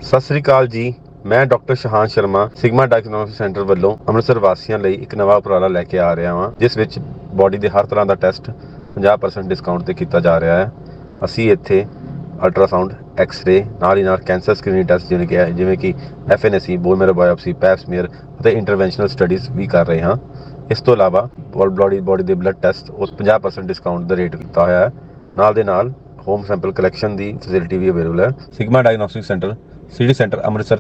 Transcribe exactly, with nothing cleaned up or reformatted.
ਸਤਿ ਸ੍ਰੀ ਅਕਾਲ ਜੀ। ਮੈਂ doctor Shahan Sharma Sigma diagnostic centre ਵੱਲੋਂ ਅੰਮ੍ਰਿਤਸਰ ਵਾਸੀਆਂ ਲਈ ਇੱਕ ਨਵਾਂ ਉਪਰਾਲਾ ਲੈ ਕੇ ਆ ਰਿਹਾ ਹਾਂ, ਜਿਸ ਵਿੱਚ ਬੋਡੀ ਦੇ ਹਰ ਤਰ੍ਹਾਂ ਦਾ ਟੈਸਟ ਪੰਜਾਹ ਪਰਸੈਂਟ ਡਿਸਕਾਊਂਟ 'ਤੇ ਕੀਤਾ ਜਾ ਰਿਹਾ ਹੈ। ਅਸੀਂ ਇੱਥੇ ਅਲਟਰਾਸਾਊਂਡ, ਐਕਸ-ਰੇ, ਨਾਲ ਹੀ ਨਾਲ ਕੈਂਸਰ ਸਕਰੀਨਿੰਗ ਟੈਸਟ ਜਿਵੇਂ ਕਿ ਜਿਵੇਂ ਕਿ F N S E, bone marrow biopsy, pap smear ਅਤੇ ਇੰਟਰਵੈਂਸ਼ਨਲ ਸਟੱਡੀਜ਼ ਵੀ ਕਰ ਰਹੇ ਹਾਂ। ਇਸ ਤੋਂ ਇਲਾਵਾ ਬੋਡੀ ਬੋਡੀ ਦੇ ਬਲੱਡ ਟੈਸਟ ਉਸ ਪੰਜਾਹ ਪਰਸੈਂਟ ਡਿਸਕਾਊਂਟ ਦਾ ਰੇਟ ਕੀਤਾ ਹੋਇਆ ਹੈ। ਨਾਲ ਦੇ ਨਾਲ ਹੋਮ ਸੈਂਪਲ ਕਲੈਕਸ਼ਨ ਦੀ ਫੈਸਿਲਿਟੀ ਵੀ ਅਵੇਲੇਬਲ ਹੈ। Sigma diagnostic centre, city centre Amritsar